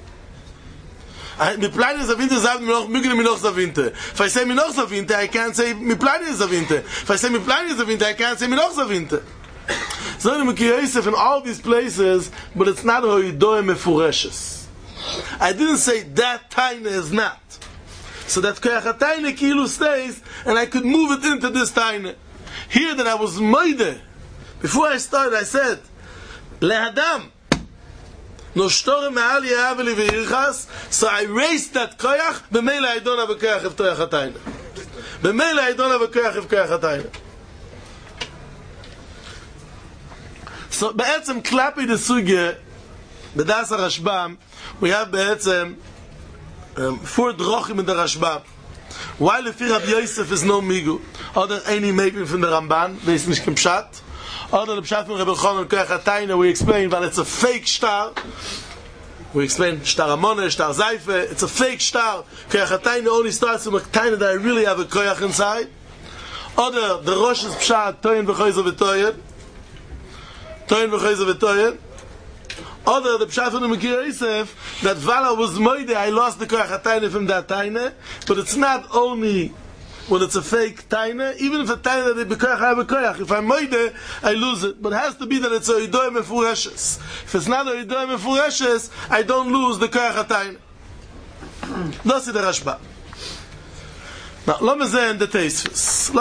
Mi plane zavinte sagt mir noch mügen mir noch zavinte. If I say mir noch zavinte, I can't say mi plane zavinte. If I say mi plane zavinte, I can't say mi noch zavinte. So the Mukhi Yosef in all these places, but it's not how you do mefureshes. I didn't say that taina is not. So that koyach taina kilu stays, and I could move it into this taina. Here that I was moide. Before I started, I said, lehadam. No shtorem me'al ye'aveli ve'irchas. So I raised that koyach. B'meila I don't have a koyach if koyach hatayna. B'meila I don't have a koyach if koyach hatayna. So be'etzem klapi de sugye b'das HaRashbam we have be'etzem 4 drochim in the Rashbam. While the Rabbi Yosef is no migu, other any maybe from the Ramban, weiß nicht im Pshat, other the Pshat from Rebbe Chonon Koyach HaTaina, we explain that it's a fake star. We explain star Amone, star Zaife, it's a fake star. Koyach HaTaina only starts from a taina that I really have a koyach inside. Other the Rosh's Pshat, Toyin v'choyzo v'toyin. Toyin v'choyzo v'toyin. Other the Pshat from the Mukhi Yosef that Vala was moide, I lost the koyach taina from that taina, but it's not only when it's a fake taina, even if a taina that I have a koyach, if I'm moide, I lose it. But it has to be that it's a idoy mefureshes. If it's not a idoy mefureshes, I don't lose the koyach taina. That's the Rashba. Now, let me say in the Teisvus.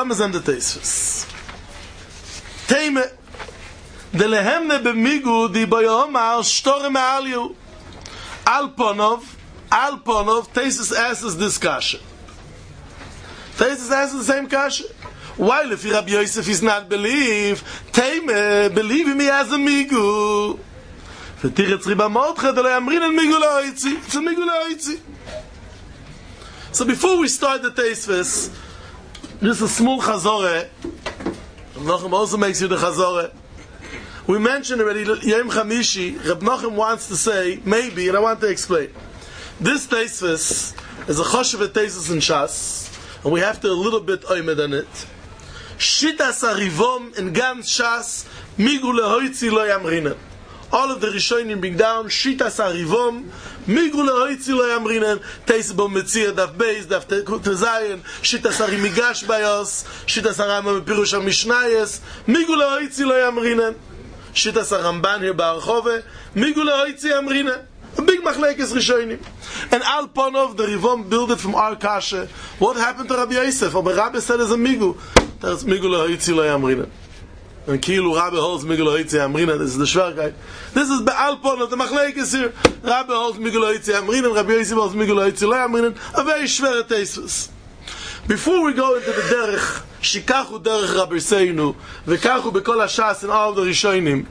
Teime. The lehemne b'migu di bayomar shtorem me'aliu. Al ponov, Tesis asks this kasha. Tesis asks the same kasha. While if Rabbi Yosef is not believe, Teime believe him he has a migu. V'tiretz riba mordcha de lo yamrin el migu lo'itzi. It's a migu lo'itzi. So before we start the Teisvus, just a small chazore. Nochem also makes you the chazore. We mentioned already Yom Chamishi. Reb Nochem wants to say maybe, and I want to explain. This Teisvus is a choshevet Teisvus in Shas, and we have to a little bit oimed on it. Shitas Arivom in Gans Shas migu lehoitzi lo yamrinen. All of the Rishonim bring down Shitas Arivom migu lehoitzi lo yamrinen. Teisvus bo Metzir daf Beis daf Tezayin Shitas Arimigash Bayos Shitas Arama Pirush HaMishnayos migu lehoitzi lo yamrinen. Shitas Ramban here Barchove migu lehoitzi yamrinen. A big machlekes Rishonim. And Al Ponov, the Rivom, built it from our kasha. What happened to Rabbi Yosef? But Rabbi said it's a migu. That's migu lehoitzi lo yamrinen. And Kilu Rabbi holds migu lehoitzi yamrinen. This is the Shverkeit. This is Al Ponov, the machlekes here. Rabbi holds migu lehoitzi yamrinen. Rabbi Yosef holds migu lehoitzi lo yamrinen. A very shver Teisvus. Before we go into the derech, shikachu derech Rabbi Seinu, v'kachu bekol hashas and all of the Rishonim.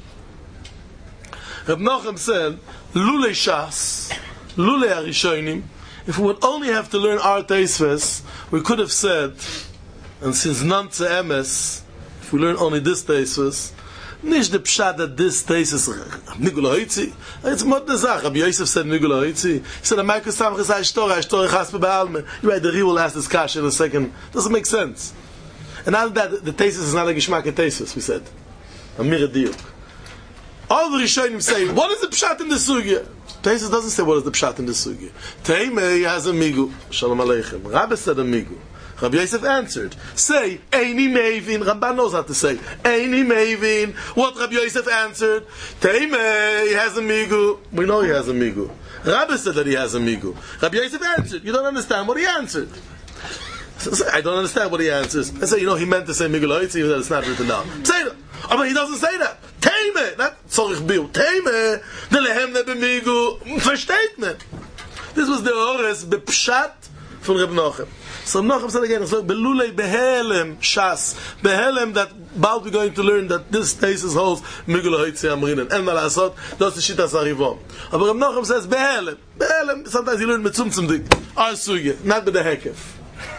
Reb Nochem said, Lulei Shas, Lulei Arishonim, if we would only have to learn our Teisvus, we could have said, and since none to emes, if we learn only this Teisvus, nicht the pshat that this Teisvus migu lehoitzi. It's not the zach. Rabbi Yosef said migu lehoitzi. He said, "Amaykus samach is ha'ishtorah chaspe ba'alme." You're right. The Ri will ask this kasha in a second. Doesn't make sense. And now that the Teisvus is not a gishmak Teisvus, we said, Amir diuk. All the Rishonim say, what is the pshat in the sugya? Teisvus doesn't say what is the pshat in the sugya. Teimei has a migu. Shalom aleichem. Rabbi said a migu. Rabbi Yosef answered, say, Eini Mevin. Ramban knows how to say, Eini Mevin. What Rabbi Yosef answered, Teimei has a migu. We know he has a migu. Rabbi said that he has a migu. Rabbi Yosef answered, you don't understand what he answered. So, I don't understand what he answers. I say, he meant to say migu loitzi, even though it's not written down. Say that. Oh, but he doesn't say that. Teime, not tzorich bil. Teime, de lehem ne b'migu. Versteht me. This was the ores bepshat from Reb Nochem. So Nochem said again, so belulei behelem shas, behelem that about we're going to learn that this Teisvus holds migu loitzi amrinen. En malasot, that's the shitas arivom. But Reb Nochem says behelem. Behelem, sometimes you learn mitzumtzum dik. Arsuge, not with the hekef.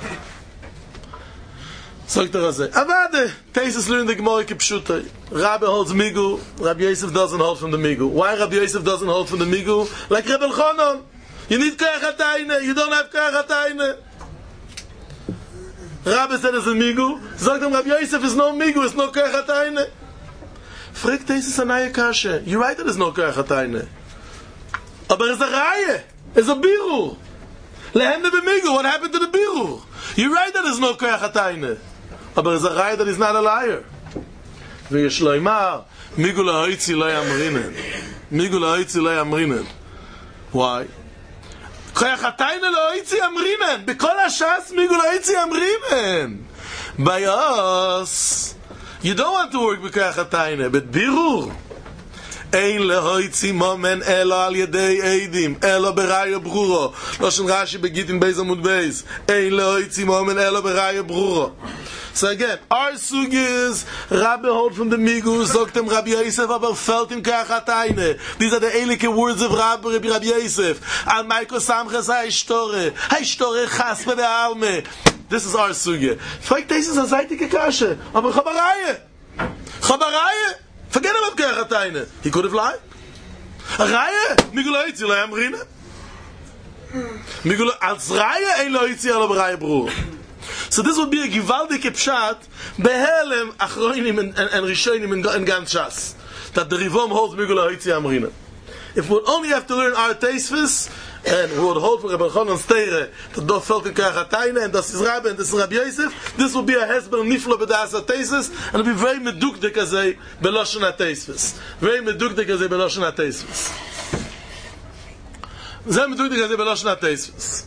Sagt say, Avade, Teisvus learned the Gemara kipshutai. Rabbi holds migu, Rabbi Yosef doesn't hold from the migu. Why Rabbi Yosef doesn't hold from the migu? Like Rebbe Elchanan. You need koyach hatayne. You don't have koyach hatayne. Rabbi said it's a migu. Sagt him, Rabbi Yosef is no migu, it's no koyach hatayne. Fragt Teisus anaye kashe. You're right that there's no koyach hatayne. Aber it's a raye. It's a birur. Lehemne b'migu. What happened to the birur? You're right that there's no koyach hatayne. Aber it's a raye that he's not a liar. V'yesh lo imar. Migu lahoitzi lo yamrinen. Migu lahoitzi lo yamrinen. Why? Koyach hatayne lahoitzi yamrinen. B'kol hashas migu lahoitzi yamrinen. By us, you don't want to work with koyach hatayne, but birur. Ein lehoitzi momen elo al yedei eidim elo beraya bruro. Loshen Rashi begitin beis amud beis. Ein lehoitzi momen elo beraya bruro. So again, our sugi is Rabbi hold from the migu, sagt dem Rabbi Yosef, aber fällt in koyach hatayne. These are the ehrliche words of Rabbi Yosef. Al Maiko Samches ha-ishtore chaspe be'alme. This is our sugi. Fragt this is a seitige kashe, aber Chabaraye. Forget about koyach hatayne. He could have lied. A raye, migu loitzi lo yamrine. Migu als raye ein loitzi elo beraya bruro. So this would be a gewaltige pshat behelem achroinim and rishonim in ganz shas that the Rivom holds migu loitzi amrine. If we would only have to learn our teisvis and we would hold for Rebbe Chonon Steire that do felt in koyach hatayne and das is Rabbi and this is Rabbi Yosef, this would be a hesber niflo b'das ha-teisvis and it would be very medukdek azay beloshen ha-teisvis. Very medukdek azay beloshen ha-teisvis. Zeh medukdek azay beloshen ha-teisvis.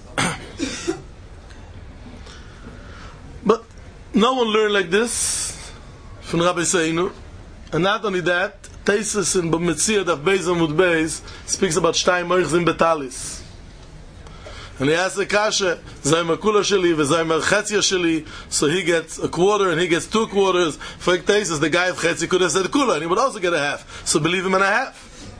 But no one learned like this from Rabbi Seinu, and not only that, Teisus in B'Metzia Daf Beis Amud Beis speaks about Shtayim Moichzim Betalis. And he asks the kasha, Zay Makula Sheli, V'Zay Merchetzia Sheli, so he gets a quarter and he gets 2 quarters. For Teisus, the guy of Chetzi could have said Kula, and he would also get a half. So believe him in a half.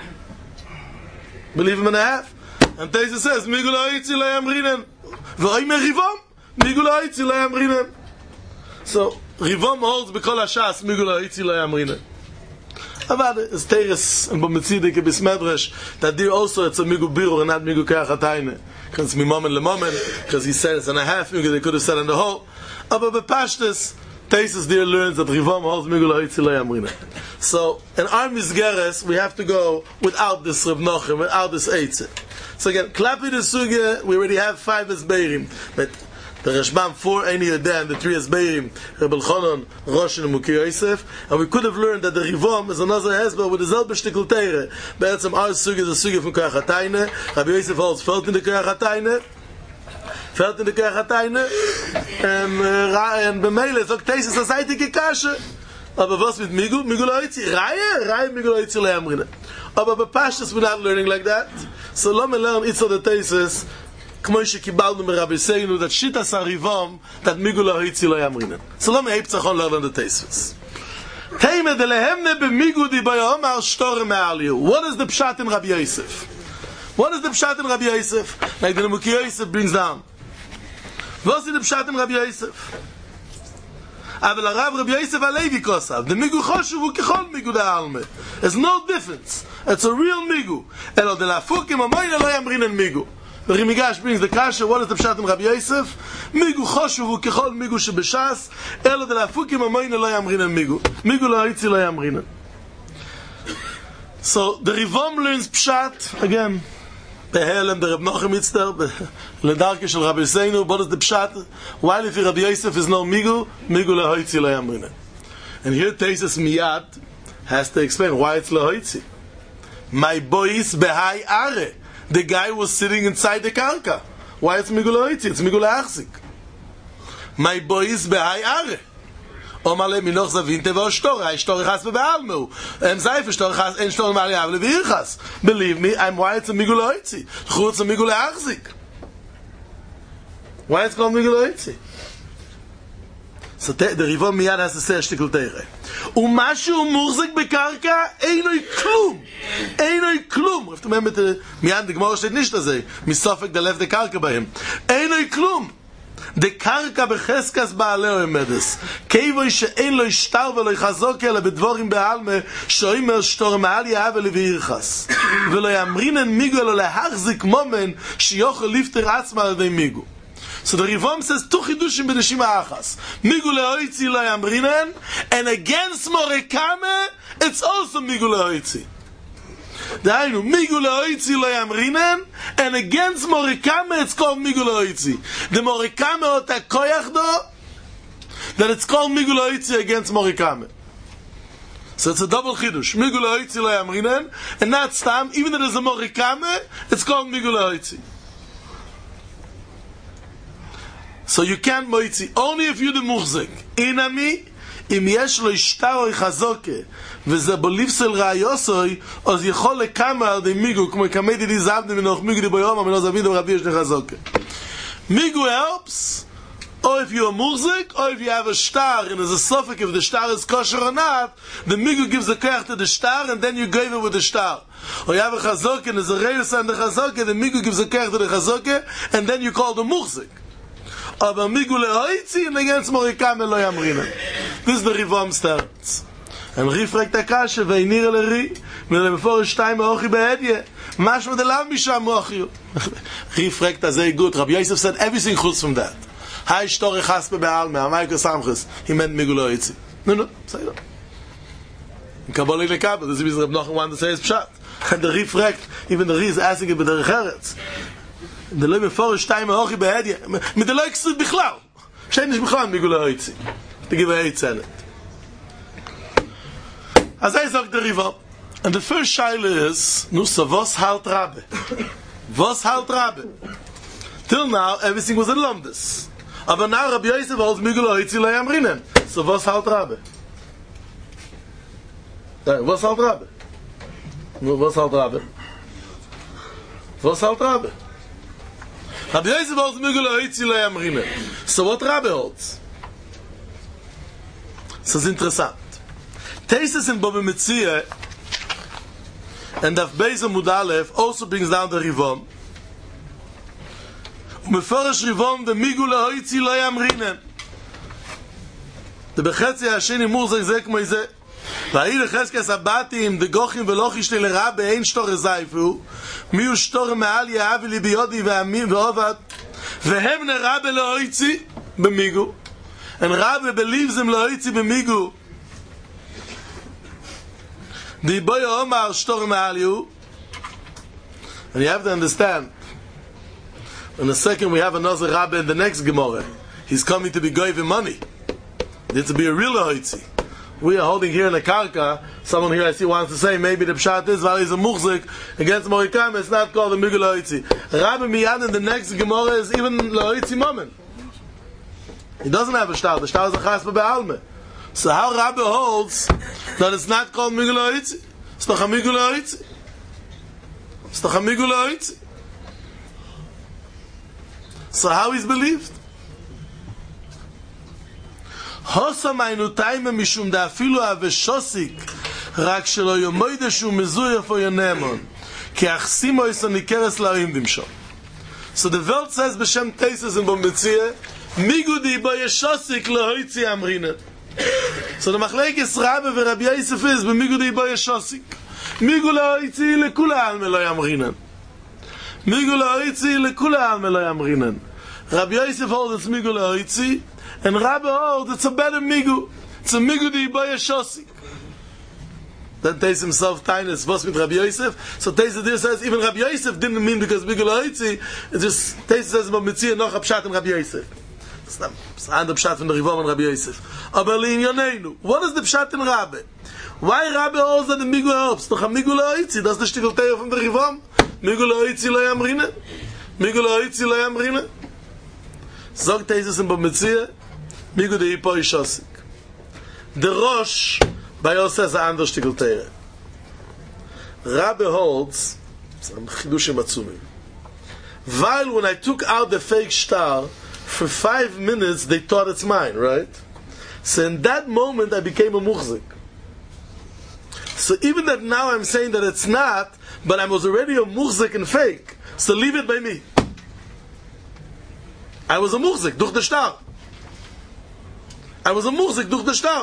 And Teisus says, Migu la'itzi lo yamrinen. V'oimer Rivom, Migu la'itzi lo yamrinen. So, Rivom holds b'kol hashas, Migu la'itzi lo yamrinen. Avad is teres and b'metzidik b'smedrash that there also it's a migu birur and not migu koyach hatayne. Because it's mimomen lemomen, because he said it's and a half migu, they could have said in the whole. Aber b'pashtes, Teisus there learns that Rivom holds migu la'itzi lo yamrinen. So, in our misgeres, we have to go without this Rav Nochem, without this Eitzah. So again, klapi the sugya, we already have 5 esbeirim, but the Rashbam 4 Eini Yodeh and the 3 esbeirim, Rebbe Chonon, Rosh and Muki Yosef, and we could have learned that the Rivom is another hesber with the selbe shtickle teire. Be'etzem our sugya is the sugya from koyach hatayne. Rabbi Yosef holds felt in the koyach hatayne, and b'meile zog Teisus a seitige kashe. Aber was mit migu? Migu loitzi raye migu loitzi lo yamrine. Aber b'pashtus we're not learning like that. So let me learn itzo the Teisus. K'mo shekibalnu m'Rabbi Seinu that shitas harivom that migu loitzi lo yamrine. So let me heiptzachon learn the Teisus. Teime de lehemne b'migu di bayom al shtore me'aliu. What is the pshat in Rabbi Yosef? Like the Muki Yosef brings down. What is the pshat in Rabbi Yosef? אבל הרב רבי יוסף הלוי כוסף, the מיגו חושב הוא ככל מיגו דהלמה. There's no difference. It's a real מיגו. אלא דלהפוק עם המוינה לא ימרינן מיגו. ורמיגש brings the kasha, what is the pshat in Rabbi Yosef? מיגו חושב הוא ככל מיגו שבשס, אלא דלהפוק עם המוינה לא ימרינן מיגו. מיגו לא היצי לא ימרינן. So, the Rivom learns pshat, again, Behelem, the Reb Nochem Yitzter, Ledarke shel Rabbi Seinu, what is the pshat? While if Rabbi Yosef is no migu, migu lehoitzi lo yamrine. And here Teisus Miyad has to explain why it's lehoitzi. My boys behai are. The guy was sitting inside the karka. Why it's migu lehoitzi? It's migu leachzik. My boys behai are. Omale minoch zavinte vo shtora, shtora chas be'almu. Zayf shtora chas, en shtora mali avle v'irchas. Believe me, I'm why it's a migul hoitzi. Chutz a migul achzik. Why it's called migul hoitzi? So the Rivom miyad has to say a shtikl teire. Umashu murzik bekarka, einoi klum. Einoi klum. We have to remember the miyad the Gemara steht nicht da sei. Misofek the left the karka by him. Einoi klum. de karka becheskas baaleo emedes kevoi she'en lo ishtar velo ychazok ele bedvorim be'alme shoimer shtor ma'al yahav ele v'yirchas velo yamrinen migu elo lehachzik momen shiyochel lifter atzma al vei migu. So the Rivom says two chidushim b'neshima achas migu lehoitzi lo yamrinen, and against morekame it's also migu lehoitzi. Dainu, migu lehoitzi lo yamrinen, and against morikame it's called migu lehoitzi. The morikame ota koyach do, that it's called migu lehoitzi against morikame. So it's a double chidush. Migu lehoitzi lo yamrinen, and not stam, even though there's a morikame, it's called migu lehoitzi. So you can't moitzi, only if you're the muhzik. Inami, אם יש לו השטר או חזוקה וזה בליפסל ראיוסוי אז יכול לקמה על די מיגו כמו כמדי די זבני מנוח מיגו די ביום המנוח זביד ורבי יש לחזוקה מיגו helps or if you're a murzik or if you have a star and there's a suffix if the star is kosher or not the migu gives the koyach to the star and then you give it with the star or you have a chazokah and there's a reus on the chazokah the migu gives the koyach to the chazokah and then you call the murzik. Aber migu lehoitzi and against morikame lo yamrina. This is the Rivom starts. And Ri fragt der Kasche, ve'inir le Ri, mele beforish shtayim me'ochi be'edye. Mashma de lav misham mochi. Ri fragt that very good. Rabbi Yosef said everything chutz from that. Hai shtori chaspe be'alme, amayko samchus. He meant migu lehoitzi. No, say no. In Kabbalah lekabel, this is Reb Nochum wanted to say his pshat. And the Ri fragt, even the Ri is asking it b'derech eretz. The lo beforish shtayim me'ochi be'edye. Mit the lo eksut bichlal. Shein ish bichlal migu lehoitzi. To give a 8 cent. As I said the Riva, and the first shaila is, nu so was halt Rabbe? Was halt Rabbe? Till now, everything was in Lomdes. Aber now Rabbi Yosef holds Migu lehoitzi lo yamrinen. So was halt Rabbe? Was halt Rabbe? Was halt Rabbe? Was halt Rabbe? Rabbi Yosef holds Migu lehoitzi lo yamrinen. So what Rabbe holds? So it's interessant. Tesis in Baba Metzia and Daf Beis Amud Aleph also brings down the Rivom. Umeforish Rivom the migu lehoitzi lo yamrinen. The bechetzi hasheni murzak zek moizeh. Va'hi lecheskes abatim the gochim velochish le rabbe ein shtore zayfu miu shtore me'al yahavi li biyodi ve'amim ve'ovad vehem ne rabbe lehoitzi b'migu. And Rabbi believes him lehoitzi b'migu. The boy Omar shtor me'aliu. And you have to understand. In a second we have another Rabbi in the next Gemara. He's coming to be giving money. It's to be a real lehoitzi. We are holding here in the karka. Someone here I see wants to say maybe the pshat is while he's a muhzik against morikam. It's not called a migu lehoitzi. Rabbi miyad in the next Gemara is even lehoitzi moment. He doesn't have a star. The star is a chaspa be'alme. So how Rabbi holds that it's not called migu lehoitzi? It's toch a migu lehoitzi. It's toch a migu lehoitzi. So how is believed? Hosa maynu taime mishum da afilu aveshosik rak shelo yomoide shu mezuyah for yonemon ki achsimo is on ikeres laim dimsho. So the Welt says b'shem Tesis in Bombetzia migu di bo yeshosik lehoitzi amrina. So the machlekes Rabbe ve Rabbi Yosef is b'migu di bo yeshosik migu lehoitzi lekula alme lo yamrinan. Migu lehoitzi lekula alme lo yamrinan. Rabbi Yosef holds it's migu lehoitzi, and Rabbi holds it's a better migu. It's a migu di bo yeshosik. Then Teis himself tainis was with Rabbi Yosef. So Teis there says even Rabbi Yosef didn't mean because migu lehoitzi. It's just Teis says about mitzvah noch a pshat in Rabbi Yosef. It's not the pshat from the Rivom and Rabbi Yosef. Aber l'inyoneinu, what is the pshat in Rabbi? Why Rabbi holds that the migu helps? Doch a migu lehoitzi. That's the shtickle teir from the Rivom. Migu lehoitzi lo yamrina. Migu lehoitzi lo yamrina. Zog Teis in Bamitzia. Migu de ipo yishosik. The Rosh by us says a under shtickle teir. Rabbi holds some chidushim atzumim. While when I took out the fake star, for 5 minutes they thought it's mine, right? So in that moment I became a muhzik. So even that now I'm saying that it's not, but I was already a muhzik and fake. So leave it by me. I was a Muzik durch the Star. I was a Muzik durch the Star.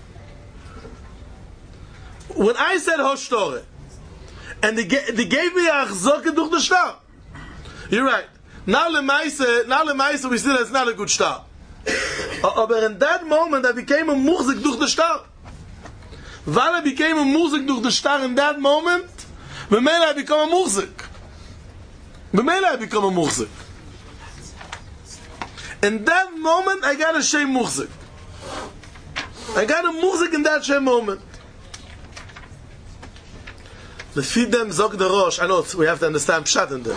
When I said Hoshtore, and they gave me a Achzoke durch the Star. You're right. Now Lemaise, we see that's not a good Star. But in that moment, I became a Muzik durch the Star. While I became a Muzik durch the Star in that moment, B'meila I become a Muzik. In that moment, I got a Shem Muzik. I got a Muzik in that Shem moment. The feed them Zog the Rosh. I know we have to understand Pshat in them.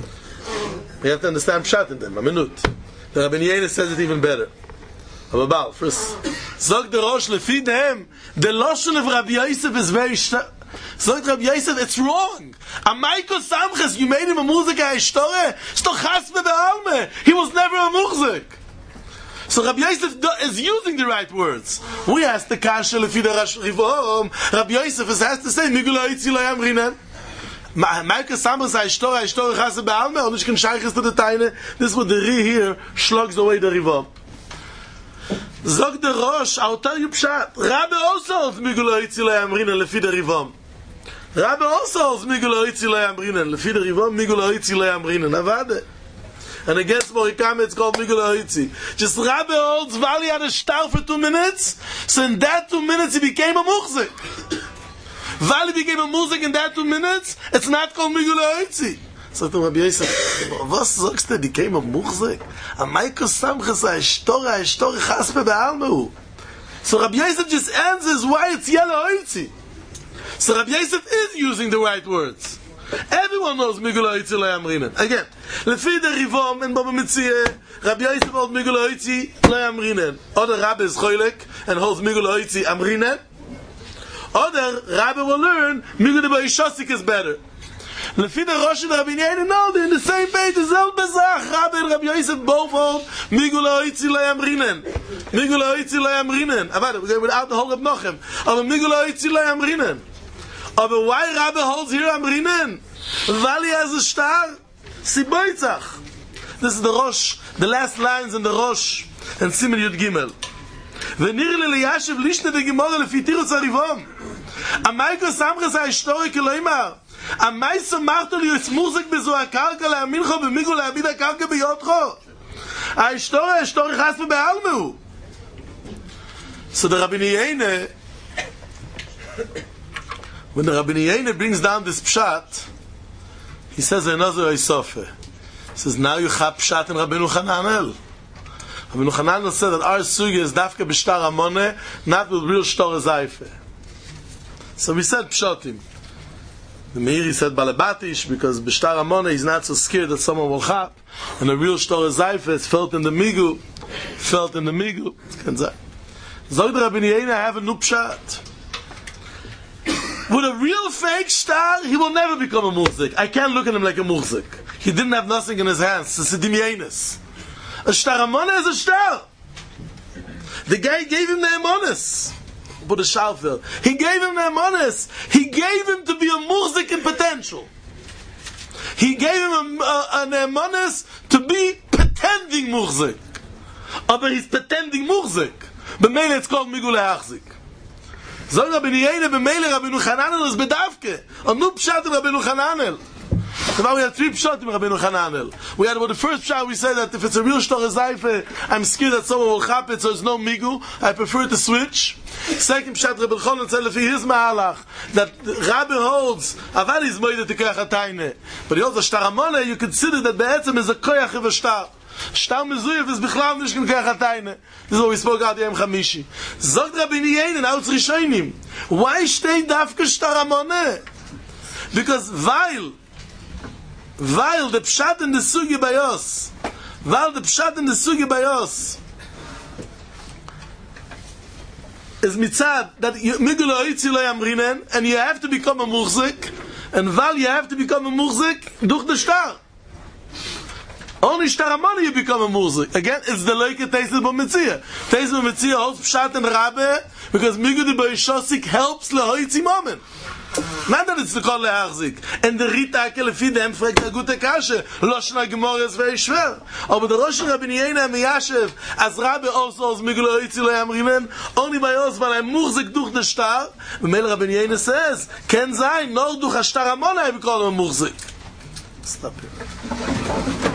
A minute. The Rabbi Yehuda says it even better. About first, Zog the Rosh lefid them. The Lashon of Rabbi Yosef is very. Zog Rabbi Yosef, it's wrong. Amaiko Samches, you made him a Muzik Hishtore. Sto Chasme be'alme. He was never a Muzik. So Rabbi Yosef is using the right words. We ask the Kasha lefid Rivom. Rabbi Yosef has to say Migula Itzi lo Yamrinan. Amaiko Samches Hishtore Chasme be'alme. Und ich kann scheiches to the Teine. This is what the Ri here slugs away the Rivom. Zog the Rosh, I'll tell you Pshat. Rabbi also holds Migula Itzi lo Yamrinan lefid Rivom. Rabbi also holds Migula Itzi lo Yamrinan lefid Rivom. Migula Itzi lo Yamrinan. Avade. And against Morikame it's called Migula Itzi. Just Rabbi holds while he had a star for 2 minutes, so in that 2 minutes he became a Muzik. While he became a Muzik in that 2 minutes, it's not called Migula Itzi. So Rabbi Yosef, was sagst du, became a Muzik? A Maiko Samches, a Hishtore Chaspe be'almeu. So Rabbi Yosef just answers why it's yellow Itzi. So Rabbi Yosef is using the right words. Everyone knows Migula Itzi lo Yamrinan. Again, lefi the Rivom and Baba Metzia, Rabbi Yosef holds Migula Itzi lo Yamrinan. Other Rabbi is Choylek and holds Migula Itzi Amrinan. Other Rabbi will learn Migula Ba'ishosik is better. Lefi the Rosh and Rabbi Yehuda, no, they're in the same page. The Zel Bezach, Rabbi and Rabbi Yosef both hold Migula Itzi lo Yamrinan. Migula Itzi lo Yamrinan. We're going without the whole of Nochem. Aber Migula Itzi lo Yamrinan. Aber why Rabbi holds here Amrinan? Weil he has a star. Siboitzach. This is the Rosh, the last lines in the Rosh, and Simen Yud Gimel. V'nir li liyashev lishne de Gemara lefi tirutz harivom. Amaiko samches ha-hishtore keloimar. Amaiso marto li yitz muzik bezo ha-karka le'amincho b'migu le'abid ha-karka b'yotcho. Ha-hishtore chasme be'almeu. So the Rabbi Yehuda, when the Rabbi Yehuda brings down this pshat, he says another Isofe. He says, now you have pshat in Rabbeinu Hananel. Rabbeinu Hananel said that our sugi is dafka b'shtar amone, not with real shtor zayfe. So we said pshatim. The Meiri said balabatish, because b'shtar amone he's not so scared that someone will chap, and the real shtor zayfe is felt in the migu. Zog the Rabbi Yehuda, I have a new pshat. With a real fake star, he will never become a Muzik. I can't look at him like a Muzik. He didn't have nothing in his hands. It's a dimyenis. A star amona is a star. The guy gave him the amonis. But a shalfil. He gave him the amonis. He gave him to be a Muzik in potential. He gave him an amonis to be pretending Muzik. But he's pretending Muzik. But maybe it's called Migula Achzik. Zog Rabbi Yehuda b'meile Rabbeinu Hananel is bedavke. A new pshat in Rabbeinu Hananel. Now we had 3 pshat in Rabbeinu Hananel. We had, the first pshat we said that if it's a real shtor zayfe, I'm scared that someone will chap it, so there's no migu. I prefer to switch. Second pshat, Rabbi Elchanan said lefi his ma'alach, that Rabbi holds aval is moide to koyach hatayne. But he holds a shtar amone, you consider that be'etzem is a koyach of a shtar. Shtar mezuyev is bichlav nish ken koyach hatayne. This is what we spoke out Yom Chamishi. Zogt Rabbi Yehuda, now it's Rishonim. Why stay dafka shtar amone? Because while the pshat in the sugi bayos, is mitzad that migula itzi lo yamrinen, and you have to become a muhzik, and while you have to become a muhzik, durch the shtar. Only shtar amani you become a muhzik. Again, it's the loike teisel b'metzia. Teisel b'metzia holds pshat and rabbe, because migula b'ishosik helps lehoitzi moment. Not that it's the call leachzik. And the Rita lefi dem fragt a gute Kasche. Loshna Gemara is very schwer. Aber der Rosh Rabbi Yeina Miyashev, as Rabbi also as Miglo Yitzilo Yamrinen, only by us, weil Murzig durch den Star. Und Mel Rabbi Yeina says, can sein, nur durch a Star Amona, we call him Murzig. Stop it.